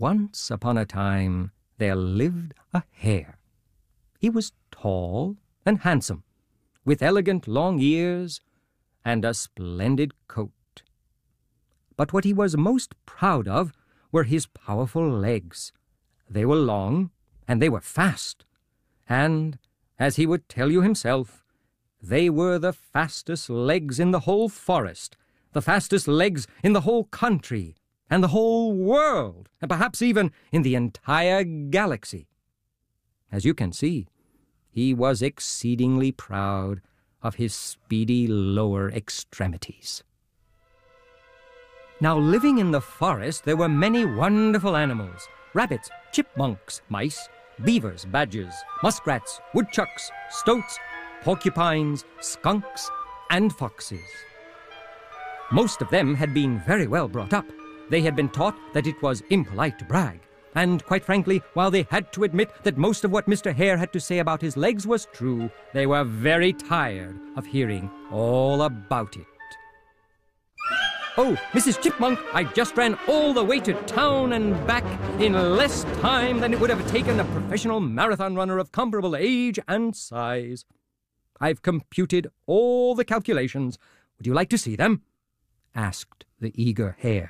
Once upon a time there lived a hare. He was tall and handsome, with elegant long ears and a splendid coat. But what he was most proud of were his powerful legs. They were long and they were fast, and, as he would tell you himself, they were the fastest legs in the whole forest, the fastest legs in the whole country, and the whole world, and perhaps even in the entire galaxy. As you can see, he was exceedingly proud of his speedy lower extremities. Now, living in the forest, there were many wonderful animals: rabbits, chipmunks, mice, beavers, badgers, muskrats, woodchucks, stoats, porcupines, skunks, and foxes. Most of them had been very well brought up. They had been taught that it was impolite to brag. And quite frankly, while they had to admit that most of what Mr. Hare had to say about his legs was true, they were very tired of hearing all about it. "Oh, Mrs. Chipmunk, I just ran all the way to town and back in less time than it would have taken a professional marathon runner of comparable age and size. I've computed all the calculations. Would you like to see them?" asked the eager hare.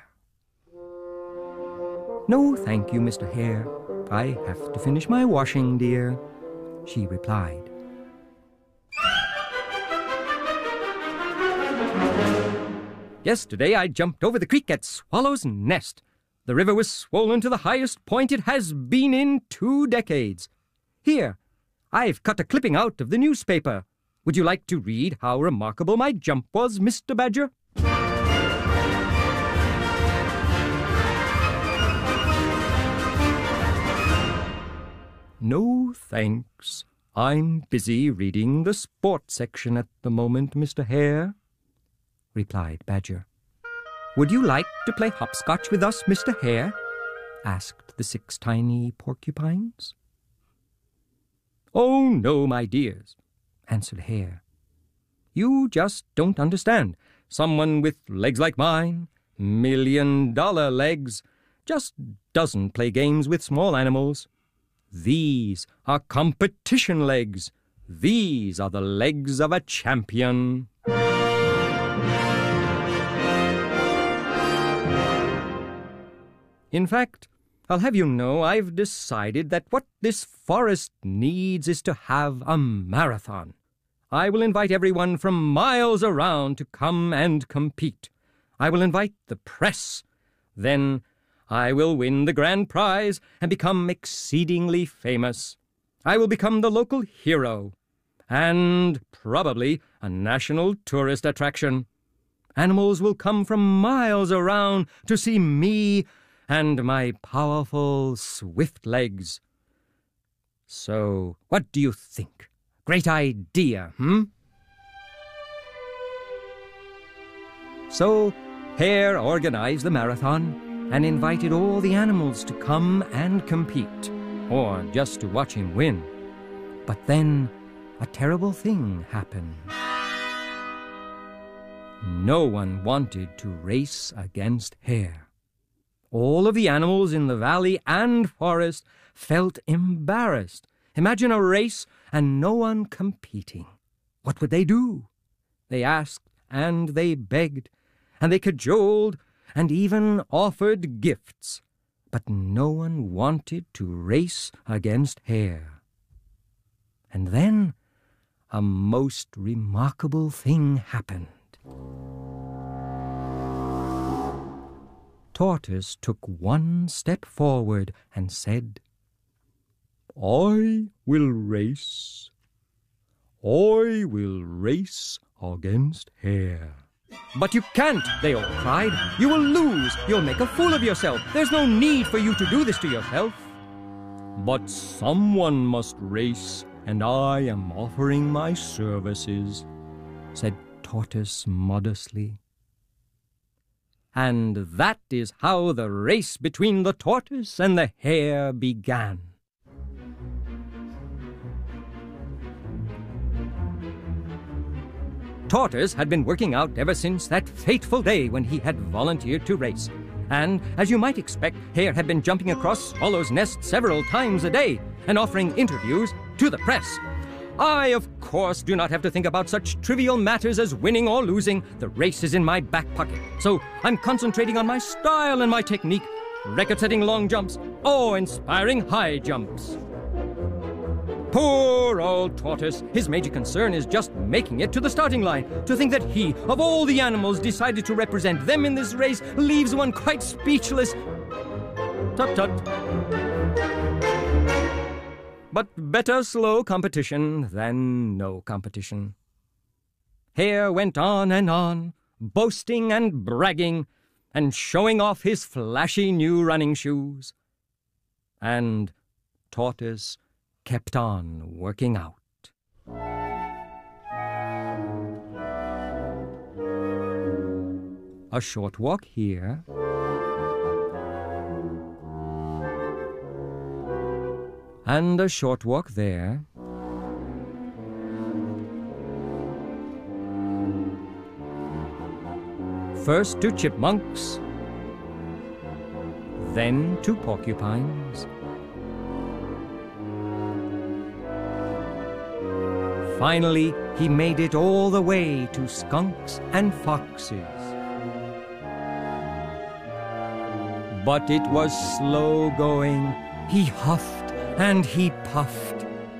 "No, thank you, Mr. Hare. I have to finish my washing, dear," she replied. "Yesterday I jumped over the creek at Swallow's Nest. The river was swollen to the highest point it has been in 2 decades. Here, I've cut a clipping out of the newspaper. Would you like to read how remarkable my jump was, Mr. Badger?" "No, thanks. I'm busy reading the sports section at the moment, Mr. Hare," replied Badger. "Would you like to play hopscotch with us, Mr. Hare?" asked the 6 tiny porcupines. "Oh, no, my dears," answered Hare. "You just don't understand. Someone with legs like mine, $1,000,000 legs, just doesn't play games with small animals. These are competition legs. These are the legs of a champion." In fact, I'll have you know I've decided that what this forest needs is to have a marathon. I will invite everyone from miles around to come and compete. I will invite the press. Then I will win the grand prize and become exceedingly famous. I will become the local hero and probably a national tourist attraction. Animals will come from miles around to see me and my powerful, swift legs. So, what do you think? Great idea, So, Hare organized the marathon and invited all the animals to come and compete, or just to watch him win. But then a terrible thing happened. No one wanted to race against Hare. All of the animals in the valley and forest felt embarrassed. Imagine a race and no one competing. What would they do? They asked and they begged, and they cajoled and even offered gifts, but no one wanted to race against Hare. And then a most remarkable thing happened. Tortoise took one step forward and said, "I will race. I will race against Hare." "But you can't," they all cried. "You will lose. You'll make a fool of yourself. There's no need for you to do this to yourself." "But someone must race, and I am offering my services," said Tortoise modestly. And that is how the race between the tortoise and the hare began. Tortoise had been working out ever since that fateful day when he had volunteered to race. And, as you might expect, Hare had been jumping across Swallow's Nest several times a day and offering interviews to the press. I, of course, do not have to think about such trivial matters as winning or losing. The race is in my back pocket, so I'm concentrating on my style and my technique, record-setting long jumps, awe-inspiring high jumps. Poor old Tortoise. His major concern is just making it to the starting line. To think that he, of all the animals, decided to represent them in this race leaves one quite speechless. Tut-tut. But better slow competition than no competition. Hare went on, boasting and bragging, and showing off his flashy new running shoes. And Tortoise kept on working out. A short walk here. And a short walk there. First to chipmunks, then to porcupines. Finally, he made it all the way to skunks and foxes. But it was slow going. He huffed and he puffed.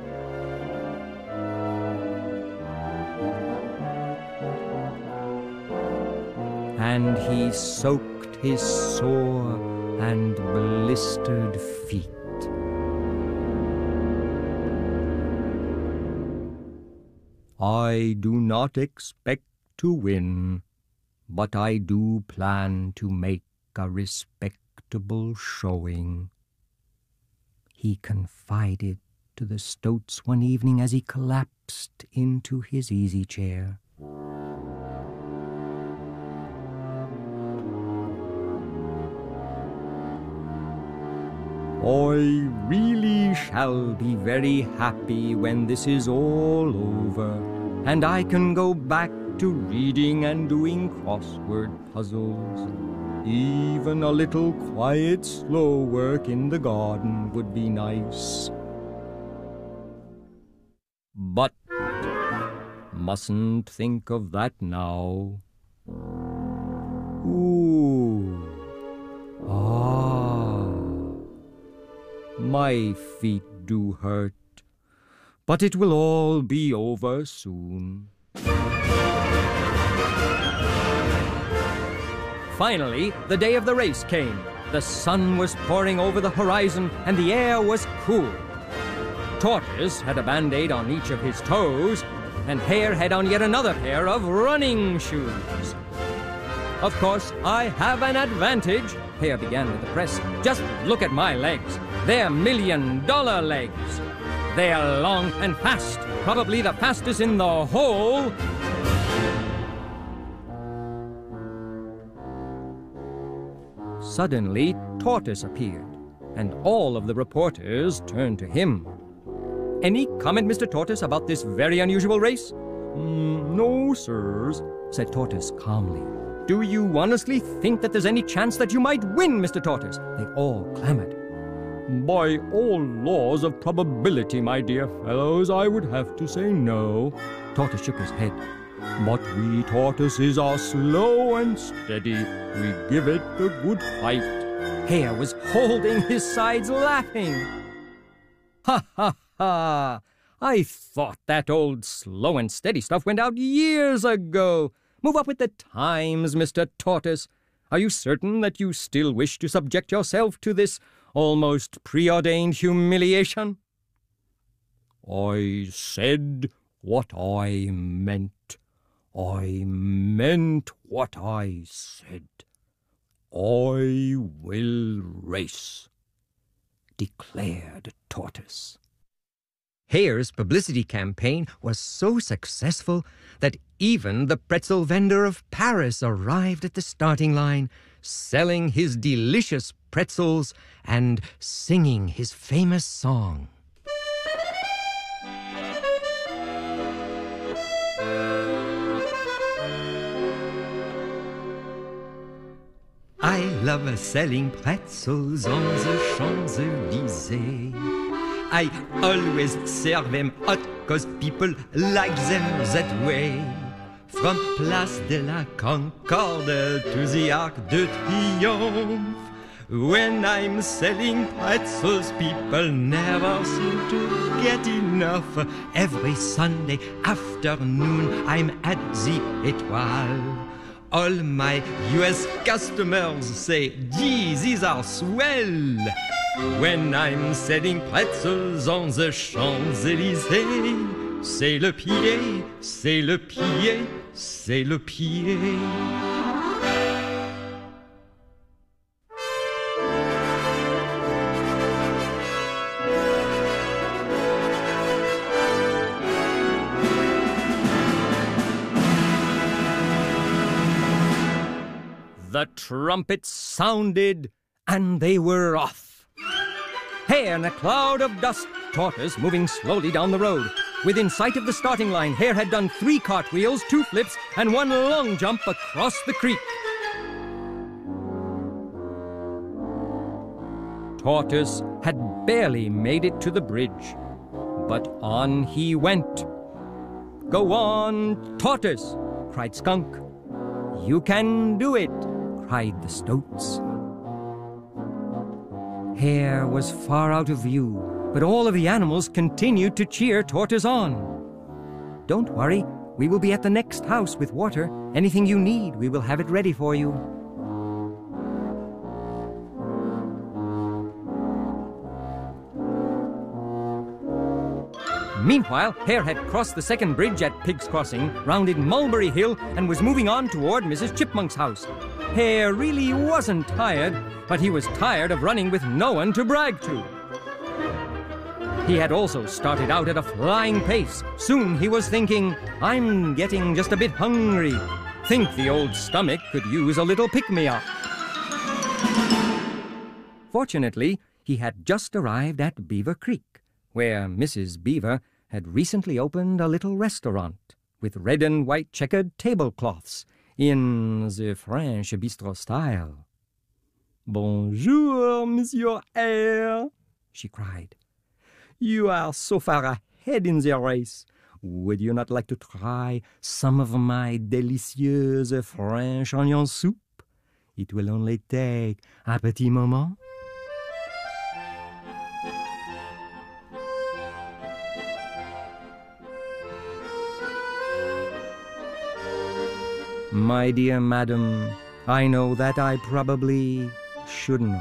And he soaked his sore and blistered feet. I do not expect to win, but I do plan to make a respectable showing, he confided to the stoats one evening as he collapsed into his easy chair. I really shall be very happy when this is all over, and I can go back to reading and doing crossword puzzles. Even a little quiet, slow work in the garden would be nice. But mustn't think of that now. Ooh. Ah. My feet do hurt, but it will all be over soon. Finally, the day of the race came. The sun was pouring over the horizon, and the air was cool. Tortoise had a band-aid on each of his toes, and Hare had on yet another pair of running shoes. Of course, I have an advantage, Hare began with the press. Just look at my legs. They're million-dollar legs. They're long and fast, probably the fastest in the whole... Suddenly, Tortoise appeared, and all of the reporters turned to him. Any comment, Mr. Tortoise, about this very unusual race? No, sirs, said Tortoise calmly. Do you honestly think that there's any chance that you might win, Mr. Tortoise? They all clamored. By all laws of probability, my dear fellows, I would have to say no. Tortoise shook his head. But we tortoises are slow and steady. We give it a good fight. Hare was holding his sides laughing. Ha, ha, ha! I thought that old slow and steady stuff went out years ago. Move up with the times, Mr. Tortoise. Are you certain that you still wish to subject yourself to this almost preordained humiliation? I said what I meant. I meant what I said. I will race, declared Tortoise. Hare's publicity campaign was so successful that even the pretzel vendor of Paris arrived at the starting line, selling his delicious pretzels and singing his famous song. I love selling pretzels on the Champs-Élysées. I always serve them hot, 'cause people like them that way. From Place de la Concorde to the Arc de Triomphe. When I'm selling pretzels, people never seem to get enough. Every Sunday afternoon, I'm at the Étoile. All my US customers say, gee, these are swell. When I'm selling pretzels on the Champs-Élysées, c'est le pied, c'est le pied, c'est le pied. The trumpets sounded, and they were off. Hare in a cloud of dust, Tortoise moving slowly down the road. Within sight of the starting line, Hare had done 3 cartwheels, 2 flips, and 1 long jump across the creek. Tortoise had barely made it to the bridge, but on he went. "Go on, Tortoise!" cried Skunk. "You can do it!" cried the Stoats. Hare was far out of view, but all of the animals continued to cheer Tortoise on. "Don't worry, we will be at the next house with water. Anything you need, we will have it ready for you." Meanwhile, Hare had crossed the second bridge at Pig's Crossing, rounded Mulberry Hill, and was moving on toward Mrs. Chipmunk's house. Hare really wasn't tired, but he was tired of running with no one to brag to. He had also started out at a flying pace. Soon he was thinking, "I'm getting just a bit hungry. Think the old stomach could use a little pick-me-up." Fortunately, he had just arrived at Beaver Creek, where Mrs. Beaver had recently opened a little restaurant with red and white checkered tablecloths in the French bistro style. "Bonjour, Monsieur Hare," she cried. "You are so far ahead in the race. Would you not like to try some of my delicious French onion soup? It will only take un petit moment." "My dear madam, I know that I probably should not.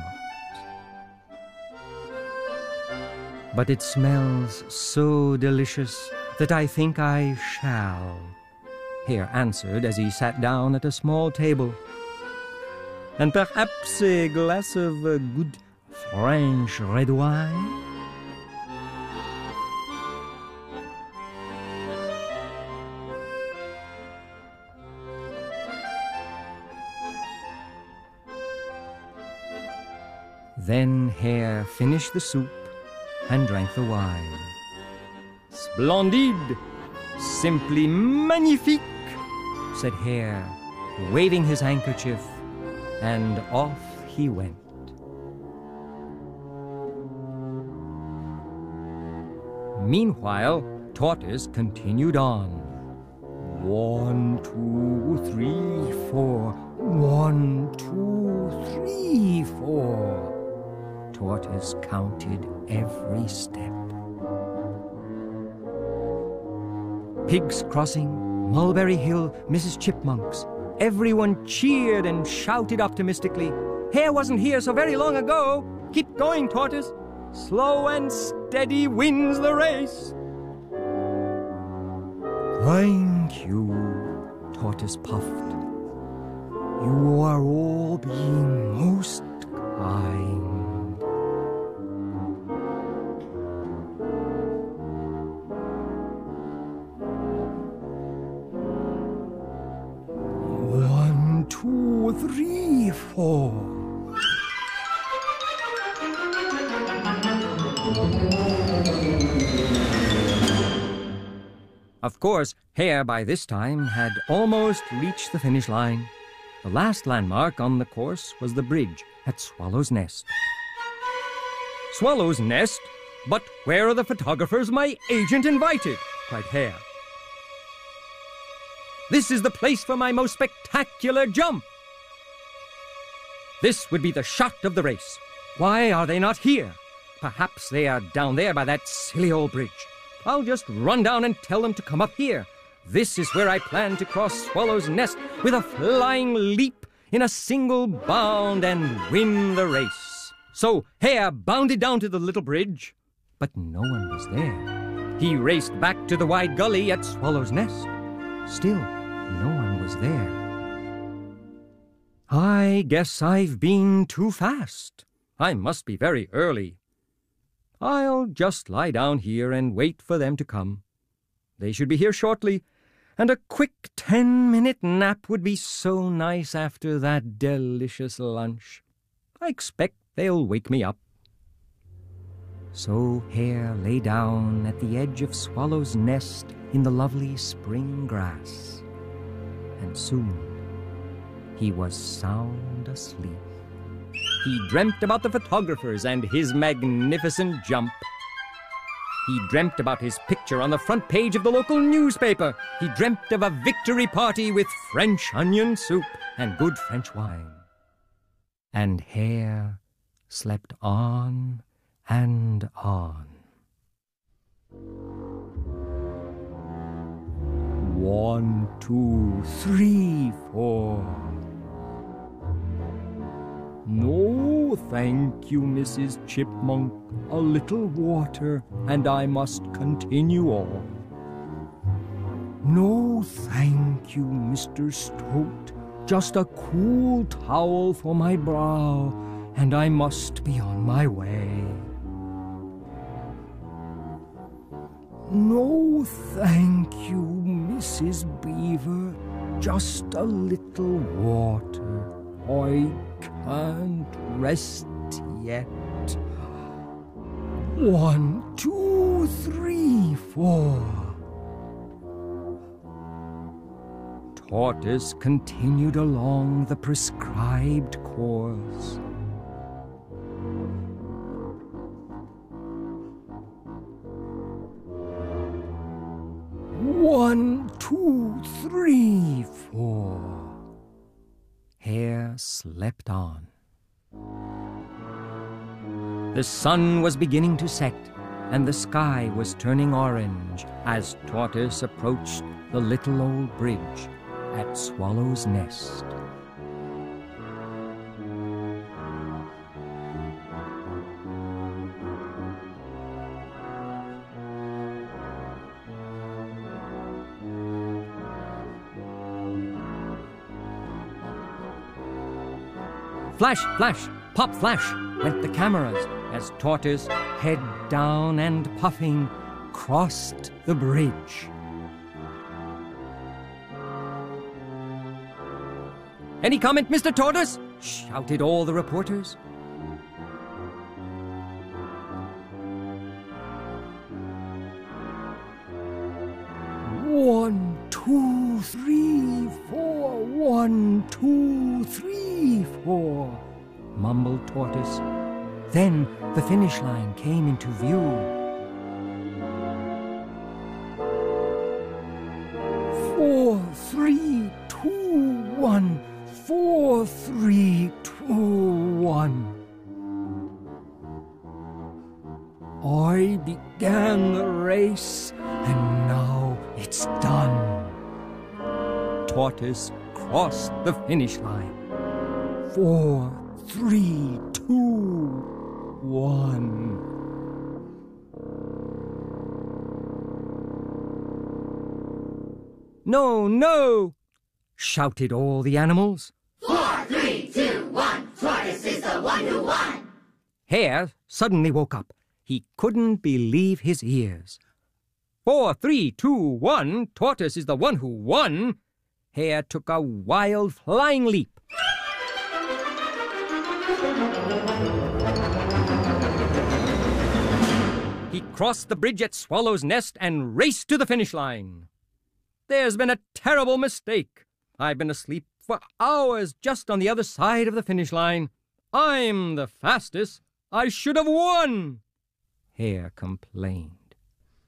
But it smells so delicious that I think I shall," Hare answered as he sat down at a small table. "And perhaps a glass of good French red wine?" Then Hare finished the soup and drank the wine. "Splendide! Simply magnifique!" said Hare, waving his handkerchief, and off he went. Meanwhile, Tortoise continued on. 1, 2, 3, 4. 1, 2, 3, 4. Tortoise counted every step. Pig's Crossing, Mulberry Hill, Mrs. Chipmunk's. Everyone cheered and shouted optimistically. "Hare wasn't here so very long ago. Keep going, Tortoise. Slow and steady wins the race." "Thank you," Tortoise puffed. "You are all being most kind." "1, 2, 3, 4. Of course, Hare by this time had almost reached the finish line. The last landmark on the course was the bridge at Swallow's Nest. Swallow's Nest? But where are the photographers my agent invited? Cried Hare. This is the place for my most spectacular jump. This would be the shot of the race. Why are they not here? Perhaps they are down there by that silly old bridge. I'll just run down and tell them to come up here. This is where I plan to cross Swallow's Nest with a flying leap in a single bound and win the race. So Hare bounded down to the little bridge, but no one was there. He raced back to the wide gully at Swallow's Nest. Still, no one was there. I guess I've been too fast. I must be very early. I'll just lie down here and wait for them to come. They should be here shortly, and a quick 10-minute nap would be so nice after that delicious lunch. I expect they'll wake me up. So Hare lay down at the edge of Swallow's Nest in the lovely spring grass, and soon he was sound asleep. He dreamt about the photographers and his magnificent jump. He dreamt about his picture on the front page of the local newspaper. He dreamt of a victory party with French onion soup and good French wine. And Hare slept on and on. 1, 2, 3, 4. No, thank you, Mrs. Chipmunk. A little water, and I must continue on. No, thank you, Mr. Stoat. Just a cool towel for my brow, and I must be on my way. No, thank you, Mrs. Beaver. Just a little water. I can't rest yet. 1, 2, 3, 4. Tortoise continued along the prescribed course. One, 2, 3, 4. Hare slept on. The sun was beginning to set, and the sky was turning orange as Tortoise approached the little old bridge at Swallow's Nest. Flash, flash, pop, flash went the cameras as Tortoise, head down and puffing, crossed the bridge. Any comment, Mr. Tortoise? Shouted all the reporters. 1, 2, 3, 4. 1, 2, 3, 4. Mumbled Tortoise. Then the finish line came into view. 4, 3, 2, 1. 4, 3, 2, 1. I began the race, and now it's done. Tortoise crossed the finish line. 4, 3, 2, 1. No, no! Shouted all the animals. 4, 3, 2, 1. Tortoise is the one who won. Hare suddenly woke up. He couldn't believe his ears. 4, 3, 2, 1. Tortoise is the one who won. Hare took a wild flying leap. He crossed the bridge at Swallow's Nest and raced to the finish line. There's been a terrible mistake. I've been asleep for hours just on the other side of the finish line. I'm the fastest. I should have won." Hare complained.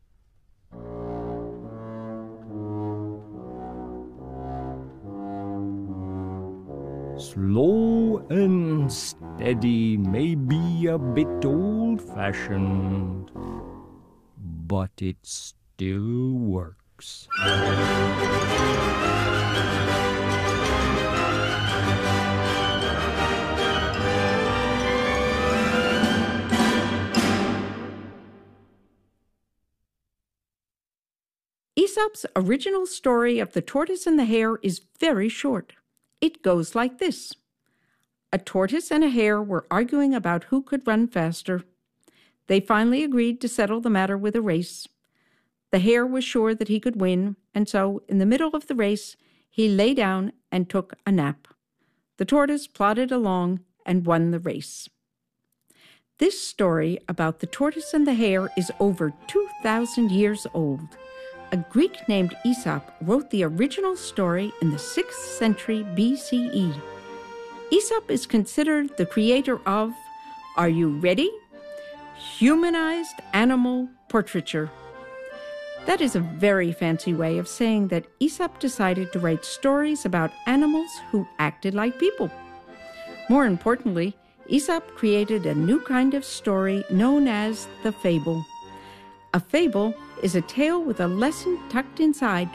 "Slow and steady may be a bit old-fashioned, but it still works." Aesop's original story of the tortoise and the hare is very short. It goes like this. A tortoise and a hare were arguing about who could run faster. They finally agreed to settle the matter with a race. The hare was sure that he could win, and so, in the middle of the race, he lay down and took a nap. The tortoise plodded along and won the race. This story about the tortoise and the hare is over 2,000 years old. A Greek named Aesop wrote the original story in the 6th century BCE. Aesop is considered the creator of, are you ready? Humanized animal portraiture. That is a very fancy way of saying that Aesop decided to write stories about animals who acted like people. More importantly, Aesop created a new kind of story known as the fable. A fable is a tale with a lesson tucked inside.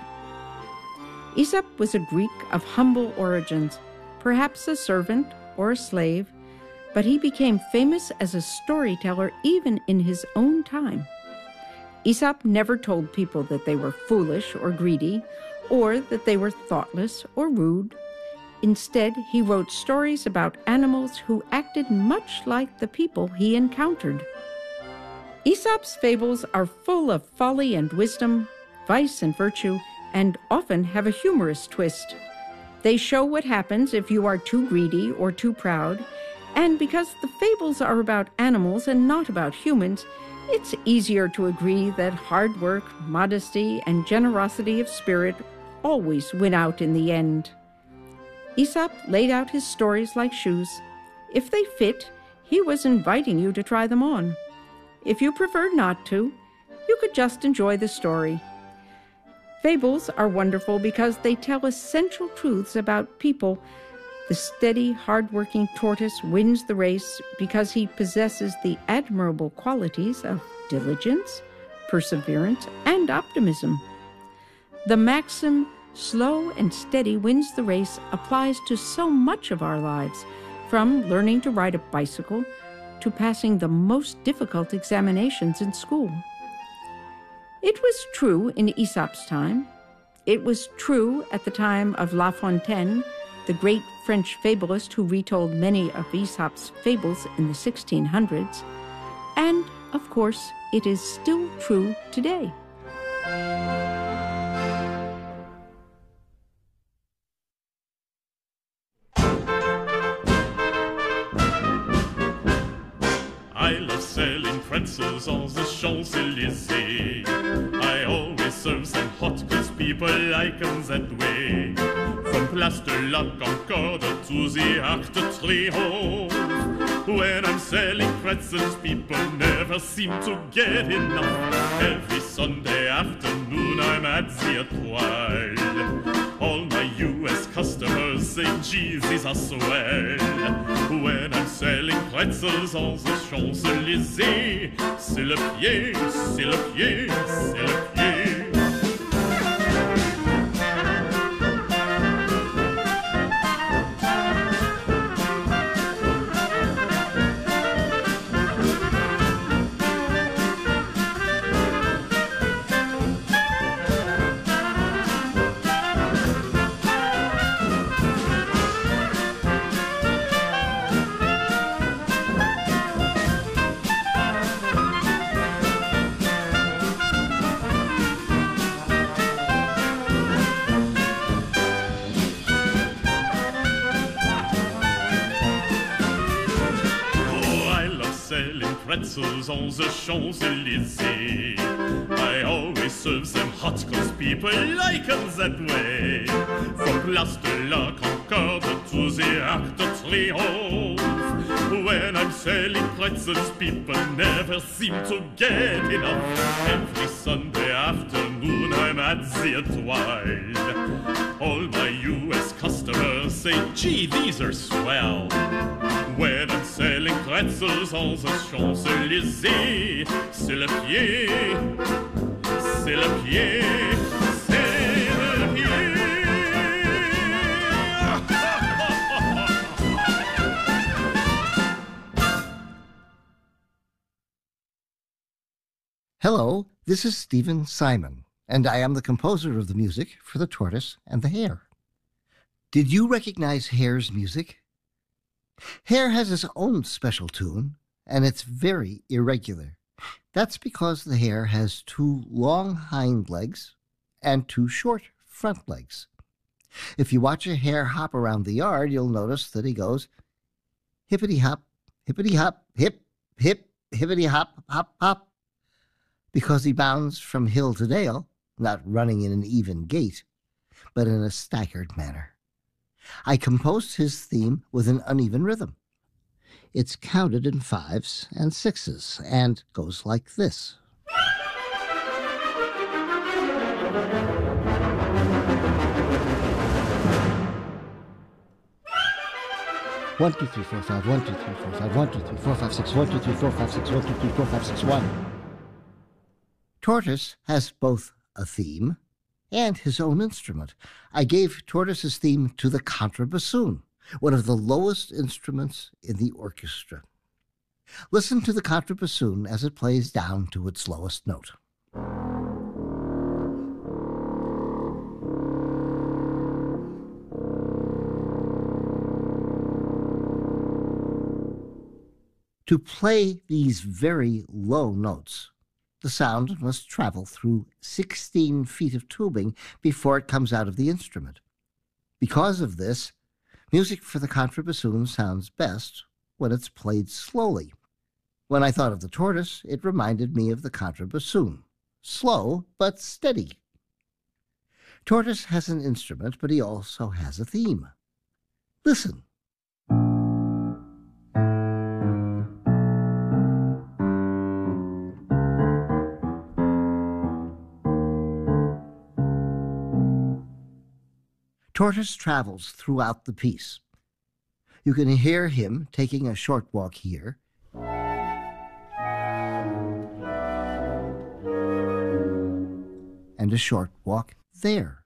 Aesop was a Greek of humble origins, perhaps a servant or a slave, but he became famous as a storyteller even in his own time. Aesop never told people that they were foolish or greedy, or that they were thoughtless or rude. Instead, he wrote stories about animals who acted much like the people he encountered. Aesop's fables are full of folly and wisdom, vice and virtue, and often have a humorous twist. They show what happens if you are too greedy or too proud, and because the fables are about animals and not about humans, it's easier to agree that hard work, modesty, and generosity of spirit always win out in the end. Aesop laid out his stories like shoes. If they fit, he was inviting you to try them on. If you preferred not to, you could just enjoy the story. Fables are wonderful because they tell essential truths about people. The steady, hard-working tortoise wins the race because he possesses the admirable qualities of diligence, perseverance, and optimism. The maxim, slow and steady wins the race, applies to so much of our lives, from learning to ride a bicycle to passing the most difficult examinations in school. It was true in Aesop's time. It was true at the time of La Fontaine, the great French fabulist who retold many of Aesop's fables in the 1600s. And, of course, it is still true today. I love selling pretzels on the Champs-Élysées. I always serve them hot cause people like them that way. From Place de la Concorde to the Arc de Triomphe. When I'm selling pretzels, people never seem to get enough. Every Sunday afternoon I'm at the Étoile. All my US customers say, geez, these are swell. When I'm selling pretzels on the Champs-Élysées, c'est le pied, c'est le pied, c'est le pied. pretzels on the Champs-Élysées. I always serve them hot cause people like them that way. From Place de la Concorde to the Arc de Triomphe. When I'm selling pretzels, people never seem to get enough. Every Sunday afternoon I'm at the Étoile. All my US customers say, gee, these are swell. When I'm selling pretzels on the Champs-Élysées, c'est le pied, c'est le pied, c'est le pied. Hello, this is Stephen Simon, and I am the composer of the music for The Tortoise and the Hare. Did you recognize Hare's music? Hare has its own special tune, and it's very irregular. That's because the hare has 2 long hind legs and 2 short front legs. If you watch a hare hop around the yard, you'll notice that he goes hippity-hop, hip, hip, hippity-hop, hop, hop, because he bounds from hill to dale, not running in an even gait, but in a staggered manner. I composed his theme with an uneven rhythm. It's counted in 5s and 6s and goes like this. 1, 2, 3, 4, 5, 1, 2, 3, 4, 5, 1, 2, 3, 4, 5, 6, 1, 2, 3, 4, 5, 6, 1, 2, 3, 4, 5, 6, 1. Tortoise has both a theme and his own instrument. I gave Tortoise's theme to the contrabassoon, one of the lowest instruments in the orchestra. Listen to the contrabassoon as it plays down to its lowest note. To play these very low notes, the sound must travel through 16 feet of tubing before it comes out of the instrument. Because of this, music for the contrabassoon sounds best when it's played slowly. When I thought of the tortoise, it reminded me of the contrabassoon. Slow, but steady. Tortoise has an instrument, but he also has a theme. Listen. Tortoise travels throughout the piece. You can hear him taking a short walk here, and a short walk there.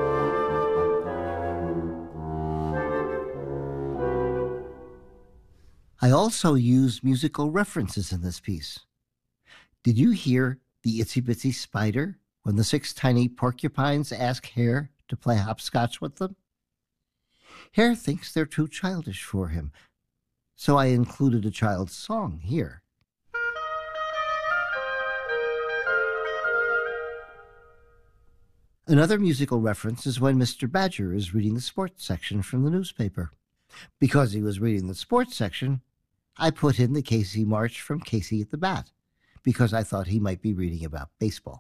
I also use musical references in this piece. Did you hear the Itsy Bitsy Spider when the 6 tiny porcupines ask Hare to play hopscotch with them? Hare thinks they're too childish for him, so I included a child's song here. Another musical reference is when Mr. Badger is reading the sports section from the newspaper. Because he was reading the sports section, I put in the Casey March from Casey at the Bat, because I thought he might be reading about baseball.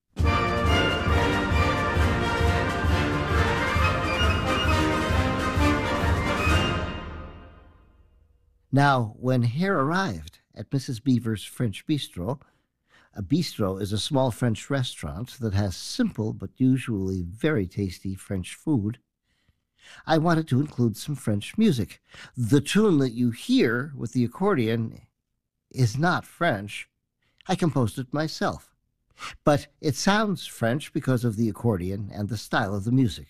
Now, when Hare arrived at Mrs. Beaver's French Bistro, a bistro is a small French restaurant that has simple but usually very tasty French food, I wanted to include some French music. The tune that you hear with the accordion is not French. I composed it myself, but it sounds French because of the accordion and the style of the music.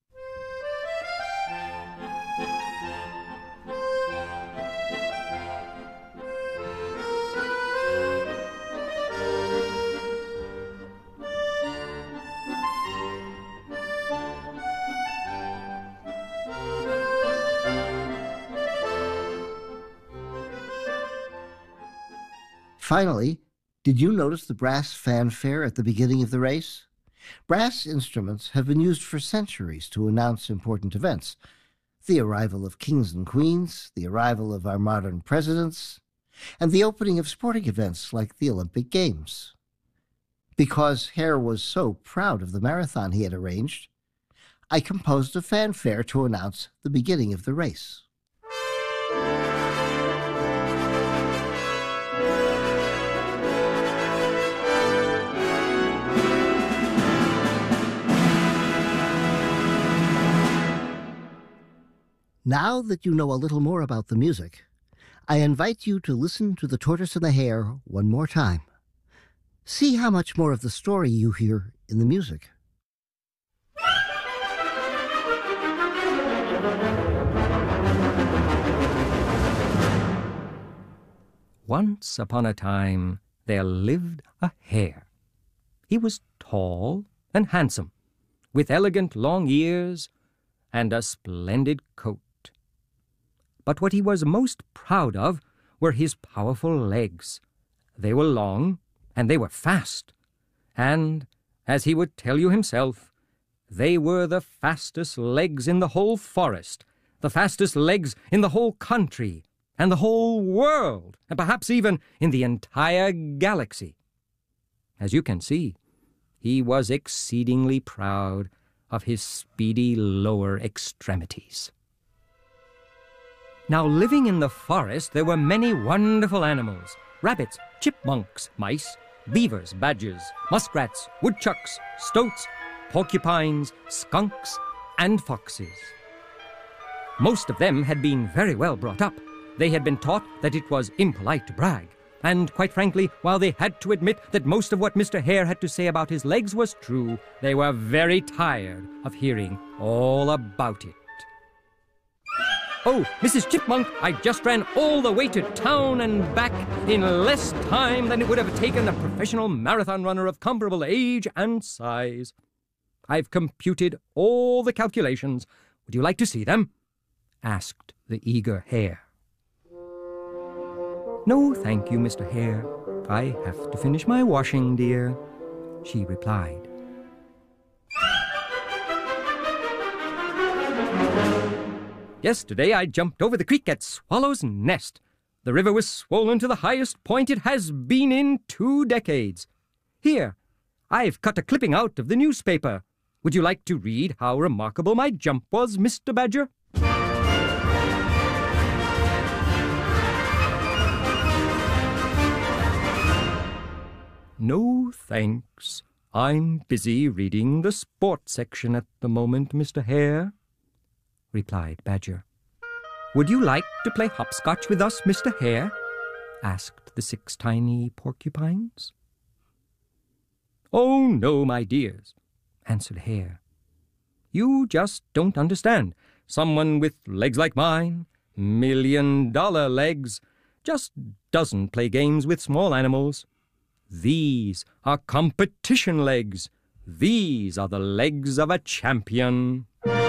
Finally, did you notice the brass fanfare at the beginning of the race? Brass instruments have been used for centuries to announce important events. The arrival of kings and queens, the arrival of our modern presidents, and the opening of sporting events like the Olympic Games. Because Hare was so proud of the marathon he had arranged, I composed a fanfare to announce the beginning of the race. Now that you know a little more about the music, I invite you to listen to The Tortoise and the Hare one more time. See how much more of the story you hear in the music. Once upon a time, there lived a hare. He was tall and handsome, with elegant long ears and a splendid coat. But what he was most proud of were his powerful legs. They were long, and they were fast, and, as he would tell you himself, they were the fastest legs in the whole forest, the fastest legs in the whole country, and the whole world, and perhaps even in the entire galaxy. As you can see, he was exceedingly proud of his speedy lower extremities. Now, living in the forest, there were many wonderful animals: rabbits, chipmunks, mice, beavers, badgers, muskrats, woodchucks, stoats, porcupines, skunks, and foxes. Most of them had been very well brought up. They had been taught that it was impolite to brag. And, quite frankly, while they had to admit that most of what Mr. Hare had to say about his legs was true, they were very tired of hearing all about it. "Oh, Mrs. Chipmunk, I just ran all the way to town and back in less time than it would have taken a professional marathon runner of comparable age and size. I've computed all the calculations. Would you like to see them?" asked the eager hare. "No, thank you, Mr. Hare. I have to finish my washing, dear," she replied. "Yesterday I jumped over the creek at Swallow's Nest. The river was swollen to the highest point it has been in 2 decades. Here, I've cut a clipping out of the newspaper. Would you like to read how remarkable my jump was, Mr. Badger?" "No, thanks. I'm busy reading the sports section at the moment, Mr. Hare," replied Badger. "Would you like to play hopscotch with us, Mr. Hare?" asked the 6 tiny porcupines. "Oh, no, my dears," answered Hare. "You just don't understand. Someone with legs like mine, $1,000,000 legs, just doesn't play games with small animals. These are competition legs. These are the legs of a champion."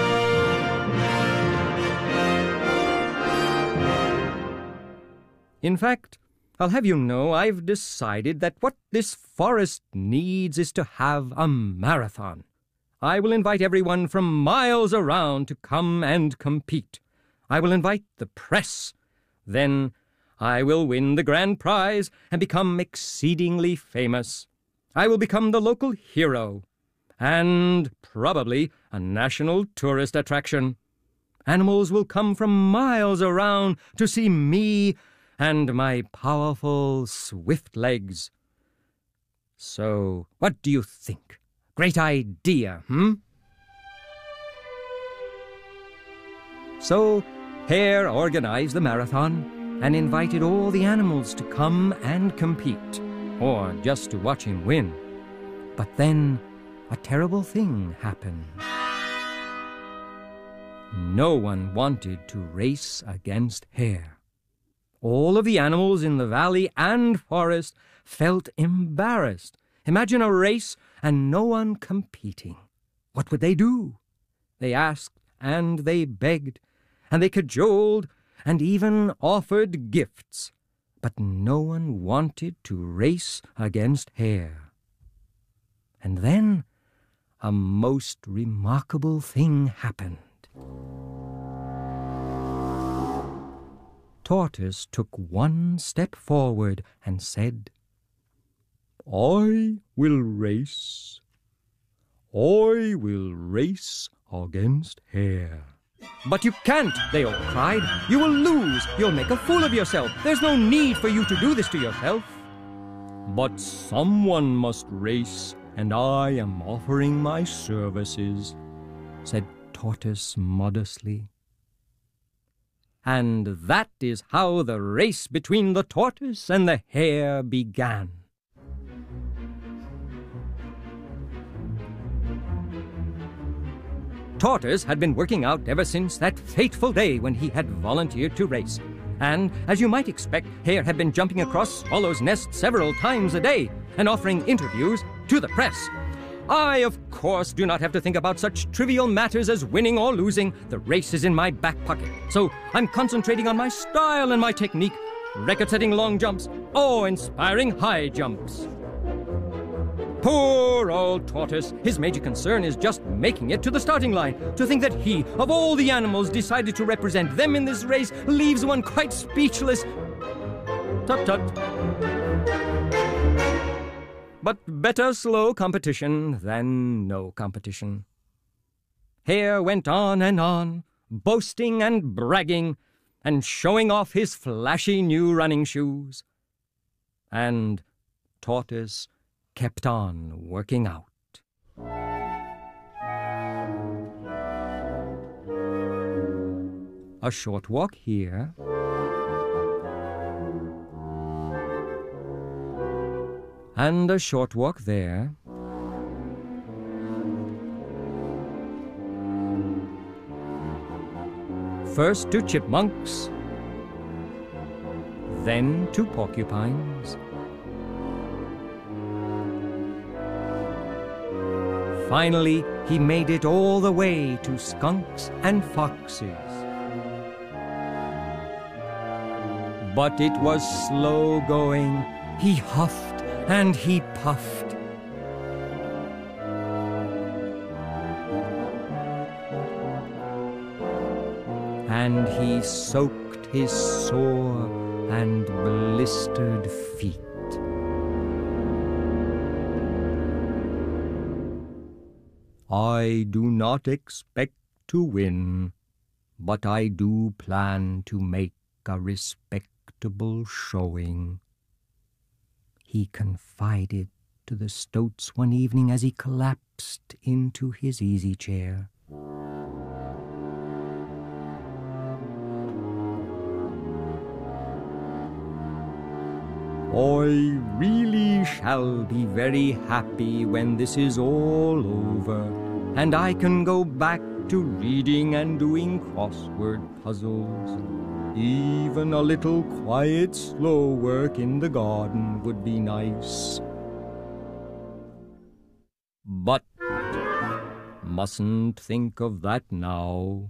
In fact, I'll have you know I've decided that what this forest needs is to have a marathon. I will invite everyone from miles around to come and compete. I will invite the press. Then I will win the grand prize and become exceedingly famous. I will become the local hero and probably a national tourist attraction. Animals will come from miles around to see me and my powerful, swift legs. So, what do you think? Great idea, So, Hare organized the marathon and invited all the animals to come and compete, or just to watch him win. But then a terrible thing happened. No one wanted to race against Hare. All of the animals in the valley and forest felt embarrassed. Imagine a race and no one competing. What would they do? They asked and they begged, and they cajoled and even offered gifts. But no one wanted to race against Hare. And then a most remarkable thing happened. Tortoise took one step forward and said, "I will race. I will race against Hare." "But you can't," they all cried. "You will lose. You'll make a fool of yourself. There's no need for you to do this to yourself." "But someone must race, and I am offering my services," said Tortoise modestly. And that is how the race between the tortoise and the hare began. Tortoise had been working out ever since that fateful day when he had volunteered to race. And, as you might expect, Hare had been jumping across Swallow's nest several times a day and offering interviews to the press. I, of course, do not have to think about such trivial matters as winning or losing. The race is in my back pocket. So I'm concentrating on my style and my technique, record-setting long jumps, awe-inspiring high jumps. Poor old Tortoise. His major concern is just making it to the starting line. To think that he, of all the animals, decided to represent them in this race leaves one quite speechless. Tut-tut. But better slow competition than no competition. Hare went on, boasting and bragging, and showing off his flashy new running shoes. And Tortoise kept on working out. A short walk here. And a short walk there. First to chipmunks, then to porcupines. Finally, he made it all the way to skunks and foxes. But it was slow going. He huffed and he puffed. And he soaked his sore and blistered feet. I do not expect to win, but I do plan to make a respectable showing, he confided to the stoats one evening as he collapsed into his easy chair. I really shall be very happy when this is all over, and I can go back to reading and doing crossword puzzles. Even a little quiet, slow work in the garden would be nice. But mustn't think of that now.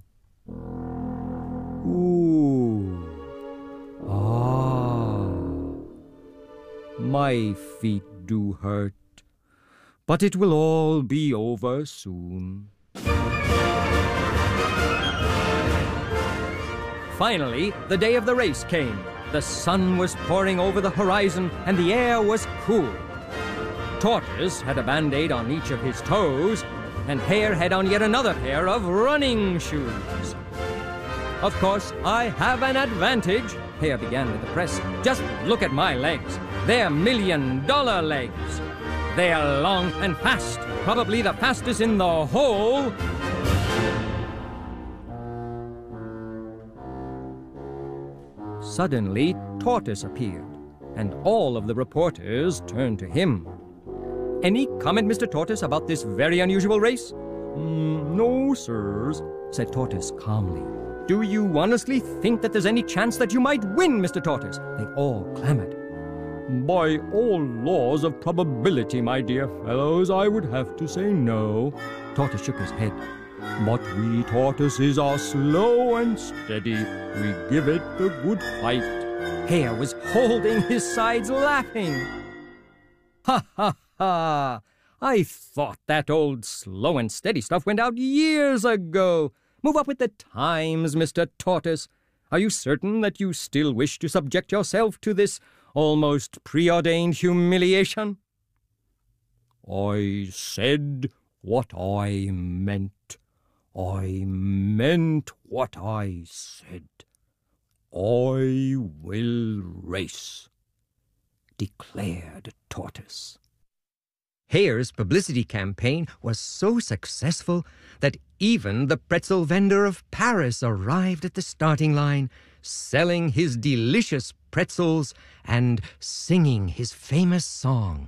Ooh. My feet do hurt, but it will all be over soon. Finally, the day of the race came. The sun was pouring over the horizon, and the air was cool. Tortoise had a band-aid on each of his toes, and Hare had on yet another pair of running shoes. Of course, I have an advantage, Hare began with the press. Just look at my legs. They're $1,000,000 legs. They're long and fast, probably the fastest in the whole. Suddenly, Tortoise appeared, and all of the reporters turned to him. Any comment, Mr. Tortoise, about this very unusual race? No, sirs, said Tortoise calmly. Do you honestly think that there's any chance that you might win, Mr. Tortoise? They all clamored. By all laws of probability, my dear fellows, I would have to say no. Tortoise shook his head. But we tortoises are slow and steady. We give it the good fight. Hare was holding his sides laughing. Ha, ha, ha! I thought that old slow and steady stuff went out years ago. Move up with the times, Mr. Tortoise. Are you certain that you still wish to subject yourself to this almost preordained humiliation?" "I said what I meant. I meant what I said. I will race," declared Tortoise. Hare's publicity campaign was so successful that even the pretzel vendor of Paris arrived at the starting line, selling his delicious pretzels and singing his famous song.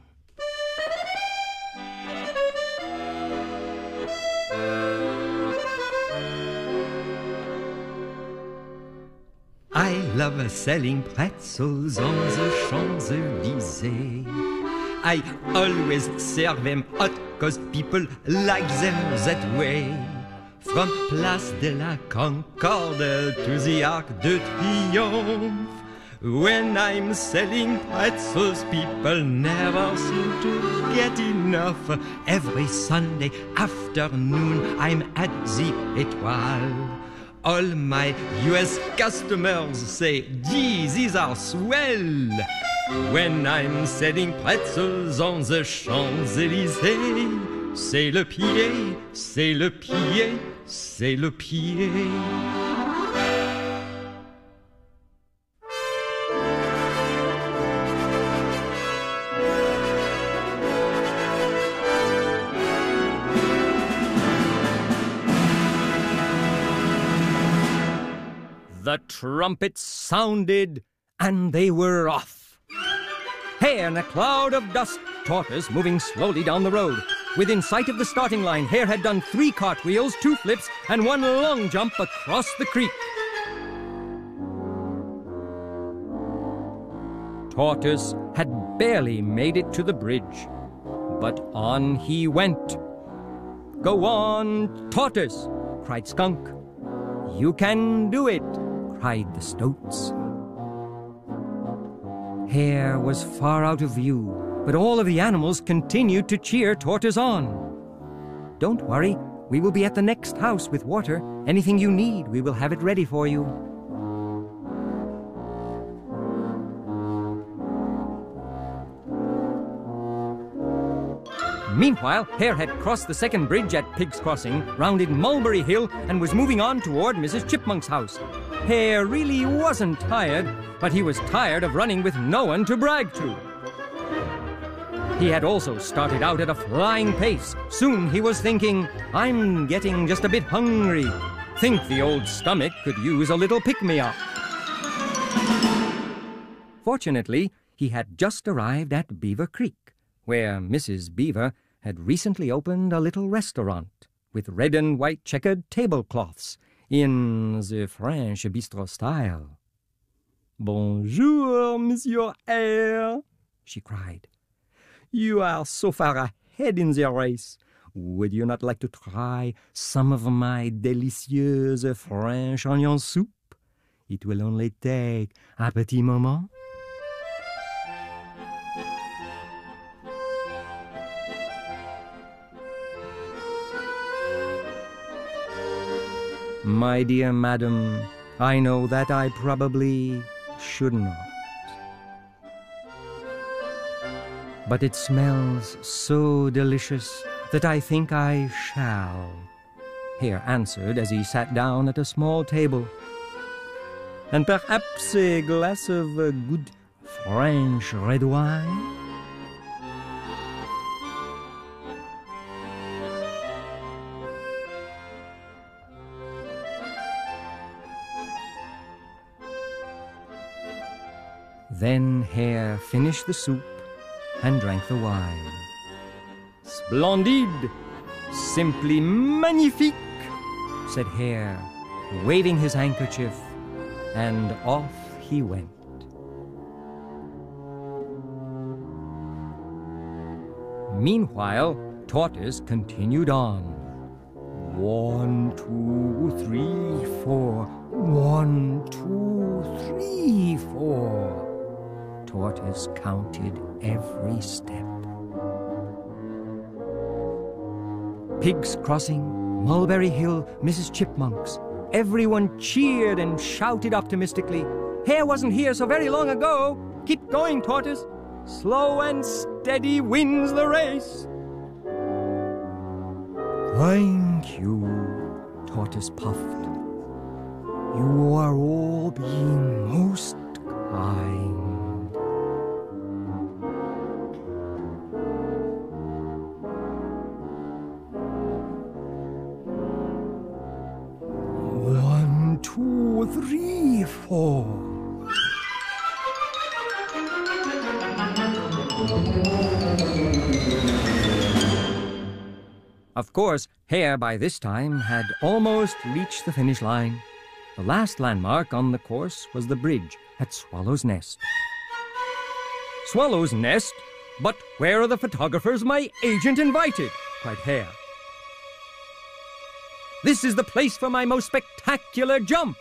I love selling pretzels on the Champs-Élysées. I always serve them hot 'cause people like them that way. From Place de la Concorde to the Arc de Triomphe. When I'm selling pretzels, people never seem to get enough. Every Sunday afternoon, I'm at the Étoile. All my US customers say, "Gee, these are swell." When I'm selling pretzels on the Champs-Élysées, c'est le pied, c'est le pied, c'est le pied. The trumpets sounded, and they were off. Hare in a cloud of dust, Tortoise moving slowly down the road. Within sight of the starting line, Hare had done 3 cartwheels, 2 flips, and 1 long jump across the creek. Tortoise had barely made it to the bridge, but on he went. "Go on, Tortoise!" cried Skunk. "You can do it!" cried the Stoats. Hare was far out of view, but all of the animals continued to cheer Tortoise on. "Don't worry, we will be at the next house with water. Anything you need, we will have it ready for you." Meanwhile, Hare had crossed the second bridge at Pig's Crossing, rounded Mulberry Hill, and was moving on toward Mrs. Chipmunk's house. Hare really wasn't tired, but he was tired of running with no one to brag to. He had also started out at a flying pace. Soon he was thinking, "I'm getting just a bit hungry. Think the old stomach could use a little pick-me-up." Fortunately, he had just arrived at Beaver Creek, where Mrs. Beaver had recently opened a little restaurant with red and white checkered tablecloths in the French bistro style. "Bonjour, Monsieur Hare," she cried. "You are so far ahead in the race. Would you not like to try some of my delicious French onion soup? It will only take un petit moment." "My dear madam, I know that I probably should not. But it smells so delicious that I think I shall," Hare answered as he sat down at a small table. "And perhaps a glass of good French red wine?" Then Hare finished the soup and drank the wine. "Splendide! Simply magnifique!" said Hare, waving his handkerchief, and off he went. Meanwhile, Tortoise continued on. 1, 2, 3, 4. 1, 2, 3, 4. Tortoise counted every step. Pig's Crossing, Mulberry Hill, Mrs. Chipmunk's. Everyone cheered and shouted optimistically. Hare wasn't here so very long ago. Keep going, Tortoise. Slow and steady wins the race. Thank you, Tortoise puffed. You are all being most kind. One, two, three, four. Of course, Hare by this time had almost reached the finish line. The last landmark on the course was the bridge at Swallow's Nest. Swallow's Nest? But where are the photographers my agent invited? Cried Hare. This is the place for my most spectacular jump.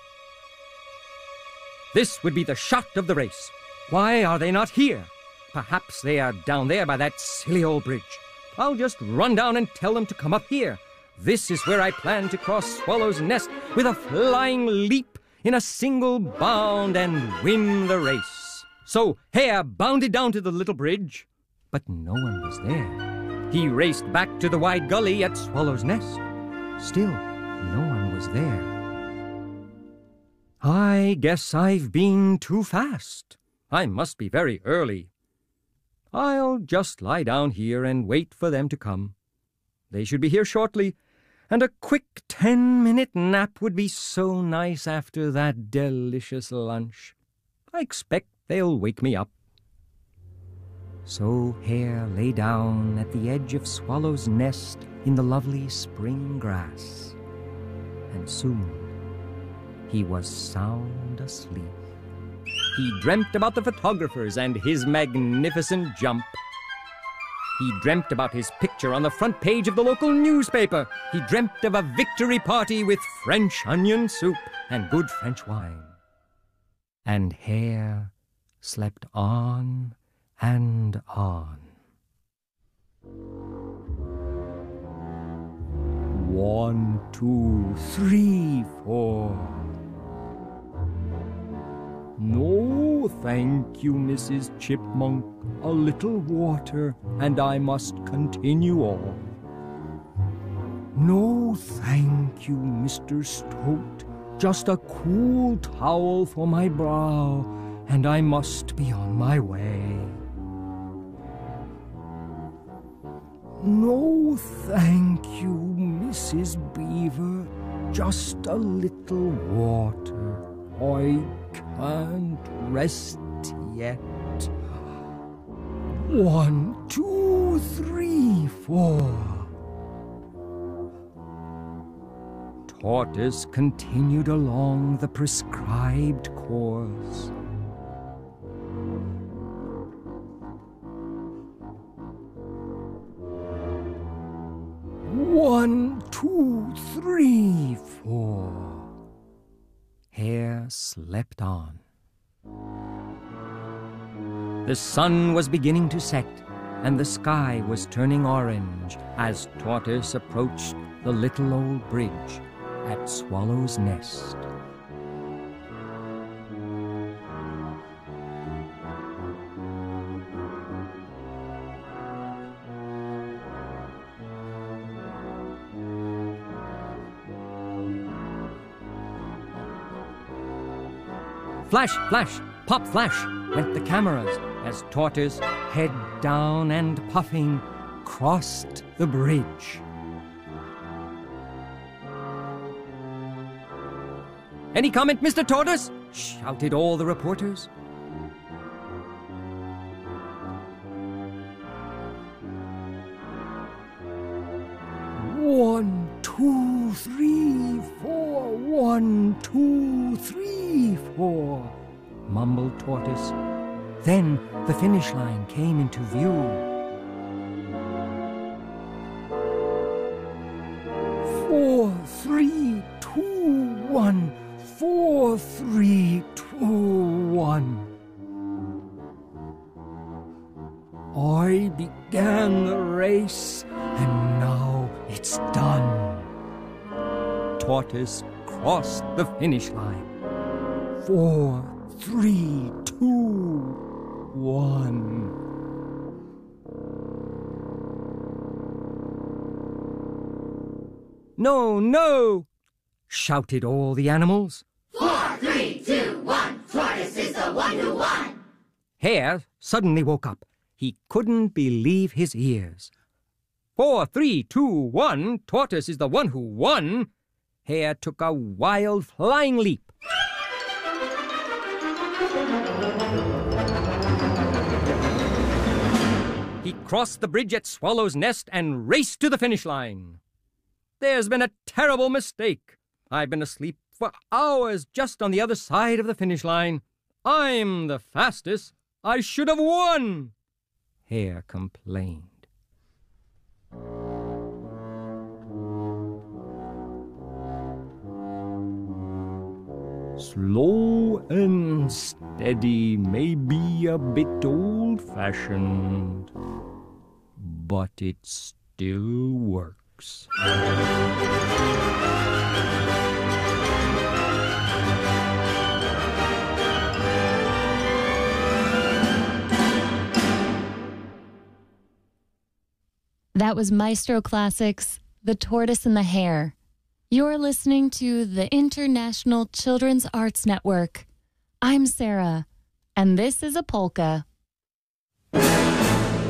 This would be the shot of the race. Why are they not here? Perhaps they are down there by that silly old bridge. I'll just run down and tell them to come up here. This is where I plan to cross Swallow's Nest with a flying leap in a single bound and win the race. So Hare bounded down to the little bridge, but no one was there. He raced back to the wide gully at Swallow's Nest. Still, no one was there. I guess I've been too fast. I must be very early. I'll just lie down here and wait for them to come. They should be here shortly, and a quick 10-minute nap would be so nice after that delicious lunch. I expect they'll wake me up. So Hare lay down at the edge of Swallow's Nest in the lovely spring grass, and soon he was sound asleep. He dreamt about the photographers and his magnificent jump. He dreamt about his picture on the front page of the local newspaper. He dreamt of a victory party with French onion soup and good French wine. And Hare slept on and on. 1, 2, 3, 4. No, thank you, Mrs. Chipmunk. A little water, and I must continue on. No, thank you, Mr. Stoat. Just a cool towel for my brow, and I must be on my way. No, thank you, Mrs. Beaver. Just a little water. I can't rest yet. 1, 2, 3, 4. Tortoise continued along the prescribed course. One, 2, 3, 4. Hare slept on. The sun was beginning to set, and the sky was turning orange as Tortoise approached the little old bridge at Swallow's Nest. Flash, flash, pop, flash went the cameras as Tortoise, head down and puffing, crossed the bridge. Any comment, Mr. Tortoise? Shouted all the reporters. One, 2, 3, 4. 1, 2, 3, 4. Mumbled Tortoise. Then the finish line came into view. 4, 3, 2, 1. 4, 3, 2, 1. I began the race, and now it's done. Tortoise crossed the finish line. 4, 3, 2, 1. No, no! Shouted all the animals. 4, 3, 2, 1. Tortoise is the one who won. Hare suddenly woke up. He couldn't believe his ears. 4, 3, 2, 1. Tortoise is the one who won. Hare took a wild flying leap. He crossed the bridge at Swallow's Nest and raced to the finish line. There's been a terrible mistake. I've been asleep for hours just on the other side of the finish line. I'm the fastest. I should have won, Hare complained. Slow and steady may be a bit old-fashioned, but it still works. That was Maestro Classics, The Tortoise and the Hare. You're listening to the International Children's Arts Network. I'm Sarah, and this is a polka.